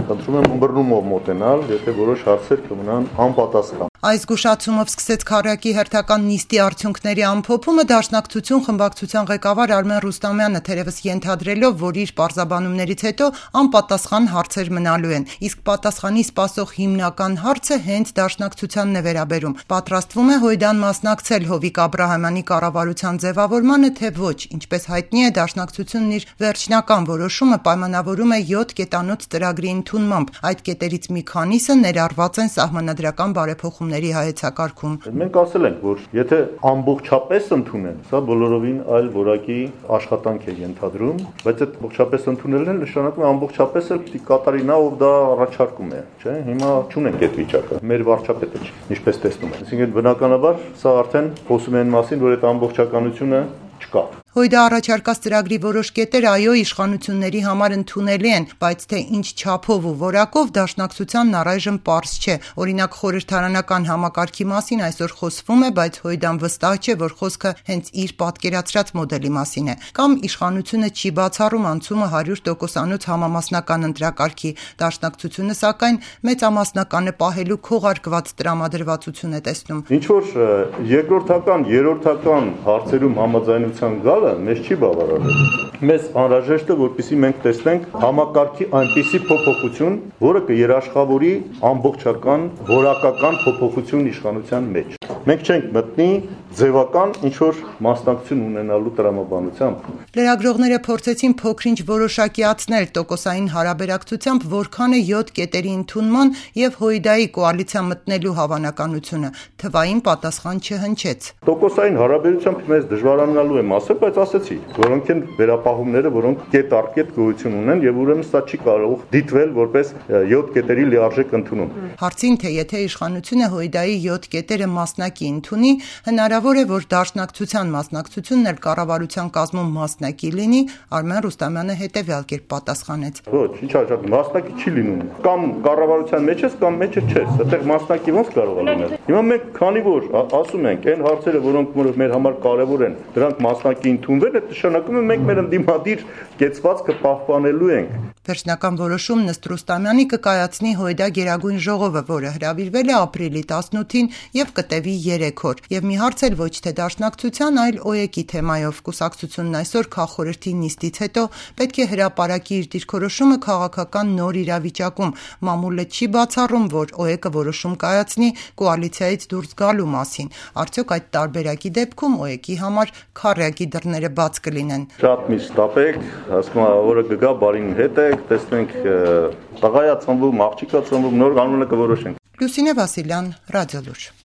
Խնդրում եմ ըմբռնումով մոտենալ, եթե որոշ հարցեր կմնան անպատասխան։ Այս զգուշացումով սկսեց քառյակի հերթական նիստի արդյունքների ամփոփումը Դաշնակցություն խմբակցության ղեկավար Արմեն Ռուստամյանը, թերևս ենթադրելով, որ իր պարզաբանումներից հետո անպատասխան հարցեր մնալու են, իսկ պատասխանի սպասող հիմնական հարցը հենց Դաշնակցությանն է վերաբերում։ Պատրաստվում է Հույդան մասնակցել Հովիկ Աբրահամյանի կառավարության ձևավորմանը, թե ոչ։ Ինչպես հայտնի է, Դաշնակցությունն իր վերջնական որոշումը պայմանավորում է 7 կետանոց ծրագրի ընդունմամբ։ Այդ կետերից մի քանիսը ներառված են սահմանադրական բարեփոխումների հայեցակարգում։ Մենք ասել ենք, որ եթե ամբողջապես ընդունեն, սա բոլորովին այլ որակի աշխատանք է ենթադրում, բայց այդ ամբողջապես ընդունելն էլ նշանակում է ամբողջապես էլ պիտի կատարի նա, ով դա առաջարկում է, չէ՞։ Հիմա չունենք այդ վիճակը։ Մեր վարչապետը չի, ինչպես տեսնում եք։ Այսինքն բնականաբար սա արդեն խոսում են մասին, որ այդ ամբողջականությունը չկա։ Հույդը առաջարկած ծրագրի որոշ կետեր այո իշխանությունների համար ընդունելի են, բայց թե ինչ չափով ու որակով Դաշնակցությանն առայժմ պարզ չէ։ Օրինակ խորհրդարանական համակարգի մասին այսօր խոսվում է, բայց Հույդան վստահ չէ, որ խոսքը հենց իր պատկերացրած մոդելի մասին է։ Կամ իշխանությունը չի բացառում անցումը 100%-անոց համամասնական ընտրակարգի։ Դաշնակցությունը սակայն մեծամասնականը պահելու քողարկված տրամադրվածություն է տեսնում։ Ինչ որ երկրորդական, երրորդական հարցերում համաձայնության գալ մեզ չի բավարարել։ Մեզ անհրաժեշտ է, որպեսզի մենք տեսնենք համակարգի այնպիսի փոփոխություն, որը կերաշխավորի ամբողջական, որակական փոփոխություն իշխանության մեջ։ Մենք չենք մտնի ձևական ինչ-որ մասնակցություն ունենալու տրամաբանությամբ։ Լրագրողները փորձեցին փոքր-ինչ որոշակիացնել տոկոսային հարաբերակցությամբ որքան է 7 կետերի ընդունման եւ Հույդայի կոալիցիա մտնելու հավանականությունը։ Թվային պատասխան չհնչեց։ Տոկոսային հարաբերությամբ մեզ դժվարանալու եմ ասել, բայց ասեցի, որոնք են վերապահումները, որոնք կետ առ կետ գոյություն ունեն եւ ուրեմն սա չի կարող դիտվել որպես 7 կետերի լիարժեք ընդունում։ Հարցին, թե եթե իշխանությունը Հույդայի 7 կետերը մասնակի ընդունի, հնարավոր է, որ Դաշնակցության մասնակցությունն էլ կառավարության կազմում մասնակի լինի, Արմեն Ռուստամյանը հետևյալ կերպ պատասխանեց. Ոչ, ինչ արժեք, մասնակի չի լինում։ Կամ կառավարության մեջ ես, կամ մեջը չես։ Այդտեղ մասնակի ոնց կարող է լինել։ Հիմա մենք քանի որ ասում ենք, այն հարցերը, որոնք մեր համար կարևոր են, դրանք մասնակի ընդունվել, այդ նշանակում է մենք մեր ընդդիմադիր կեցվածքը պահպանելու ենք։ Վերջնական որոշումն ըստ Ռուստամյանի կկայացնի Հույդա Գերագույն ժողովը, որը հրավիրվել է ապրիլի 18-ին եւ կտևի 3 օր։ Եվ մի հարց էլ ոչ թե Դաշնակցության, այլ ՕԵԿ-ի թեմայով։ Կուսակցությունն այսօր քաղաքորհրդի նիստից հետո պետք է հրապարակի իր դիրքորոշումը քաղաքական նոր իրավիճակում։ Մամուլը չի բացառում, որ ՕԵԿ-ը որոշում կայացնի կոալիցիայից դուրս գալու մասին։ Արդյոք այդ տարբերակի դեպքում ՕԵԿ-ի համար քառյակի դռները բաց կլինեն։ Շատ մի ստապեք, ասում եմ, որը կգա բարին հետ է, տեսնենք տղայա ծնվում, աղջիկա ծնվում, նոր կանոնը կորոշենք։ Լուսինե Վասիլյան, Ռադիոլուր։